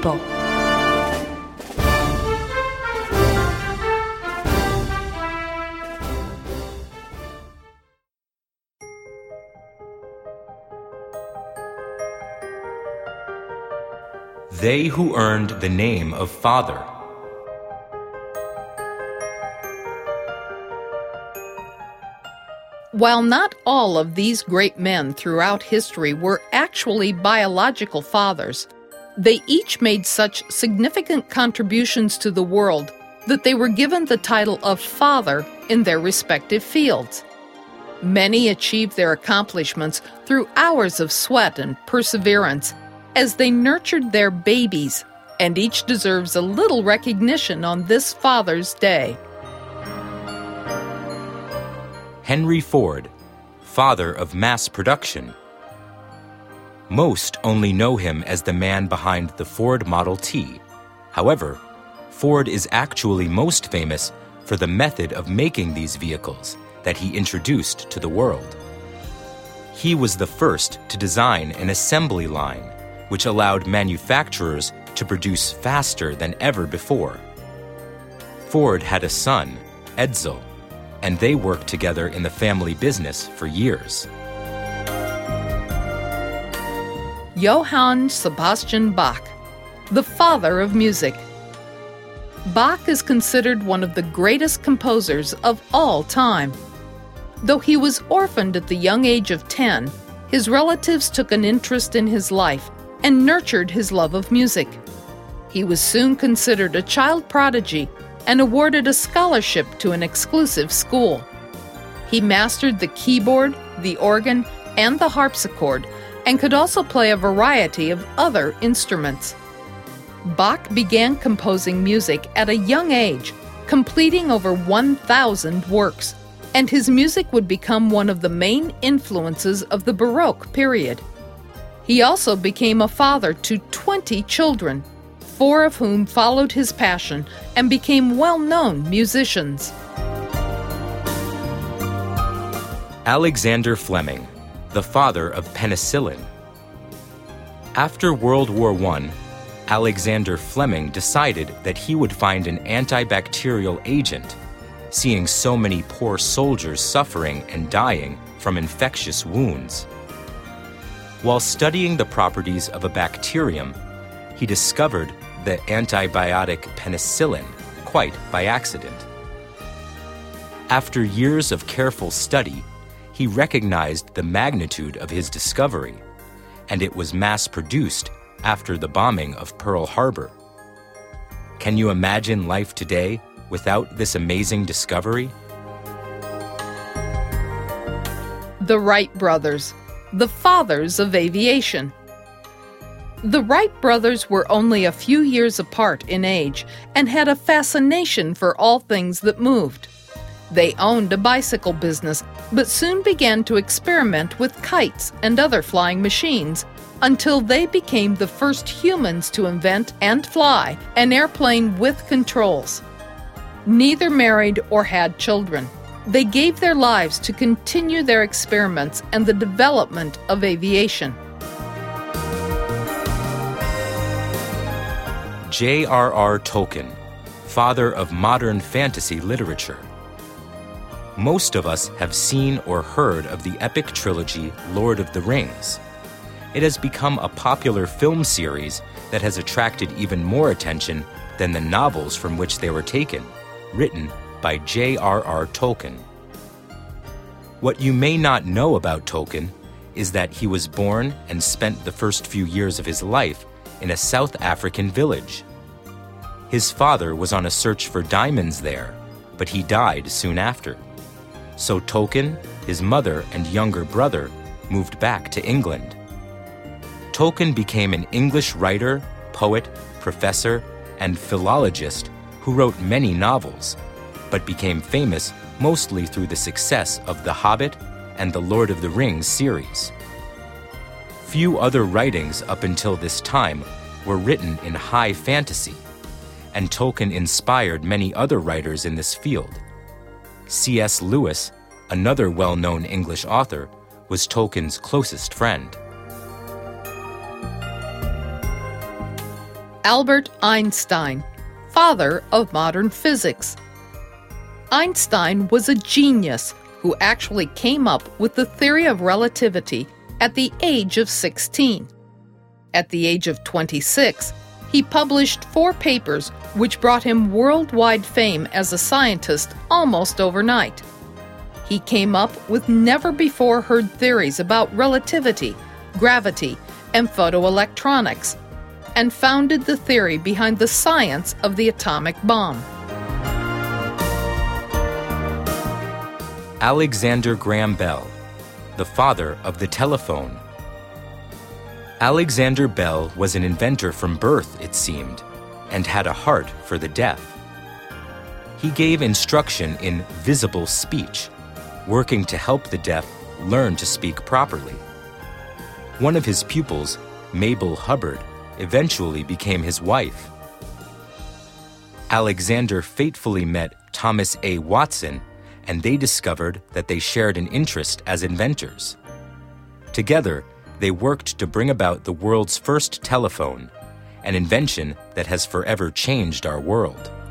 people. They who earned the name of father. While not all of these great men throughout history were actually biological fathers, they each made such significant contributions to the world that they were given the title of father in their respective fields. Many achieved their accomplishments through hours of sweat and perseverance as they nurtured their babies, and each deserves a little recognition on this Father's Day. Henry Ford, father of mass production. Most only know him as the man behind the Ford Model T. However, Ford is actually most famous for the method of making these vehicles that he introduced to the world. He was the first to design an assembly line, which allowed manufacturers to produce faster than ever before. Ford had a son, Edsel, and they worked together in the family business for years. Johann Sebastian Bach, the father of music. Bach is considered one of the greatest composers of all time. Though he was orphaned at the young age of 10, his relatives took an interest in his life and nurtured his love of music. He was soon considered a child prodigy and awarded a scholarship to an exclusive school. He mastered the keyboard, the organ, and the harpsichord, and could also play a variety of other instruments. Bach began composing music at a young age, completing over 1,000 works, and his music would become one of the main influences of the Baroque period. He also became a father to 20 children, 4 of whom followed his passion and became well-known musicians. Alexander Fleming, the father of penicillin. After World War I, Alexander Fleming decided that he would find an antibacterial agent, seeing so many poor soldiers suffering and dying from infectious wounds. While studying the properties of a bacterium, he discovered the antibiotic penicillin quite by accident. After years of careful study, he recognized the magnitude of his discovery, and it was mass-produced after the bombing of Pearl Harbor. Can you imagine life today without this amazing discovery? The Wright brothers, the fathers of aviation. The Wright brothers were only a few years apart in age and had a fascination for all things that moved. They owned a bicycle business, but soon began to experiment with kites and other flying machines until they became the first humans to invent and fly an airplane with controls. Neither married or had children. They gave their lives to continue their experiments and the development of aviation. J.R.R. Tolkien, father of modern fantasy literature. Most of us have seen or heard of the epic trilogy Lord of the Rings. It has become a popular film series that has attracted even more attention than the novels from which they were taken, written by J.R.R. Tolkien. What you may not know about Tolkien is that he was born and spent the first few years of his life in a South African village. His father was on a search for diamonds there, but he died soon after. So Tolkien, his mother, and younger brother moved back to England. Tolkien became an English writer, poet, professor, and philologist who wrote many novels, but became famous mostly through the success of The Hobbit and the Lord of the Rings series. Few other writings up until this time were written in high fantasy, and Tolkien inspired many other writers in this field. C.S. Lewis, another well-known English author, was Tolkien's closest friend. Albert Einstein, father of modern physics. Einstein was a genius who actually came up with the theory of relativity at the age of 16. At the age of 26, he published 4 papers which brought him worldwide fame as a scientist almost overnight. He came up with never-before-heard theories about relativity, gravity, and photoelectronics, and founded the theory behind the science of the atomic bomb. Alexander Graham Bell, the father of the telephone. Alexander Bell was an inventor from birth, it seemed, and had a heart for the deaf. He gave instruction in visible speech, working to help the deaf learn to speak properly. One of his pupils, Mabel Hubbard, eventually became his wife. Alexander fatefully met Thomas A. Watson, and they discovered that they shared an interest as inventors. Together, they worked to bring about the world's first telephone, an invention that has forever changed our world.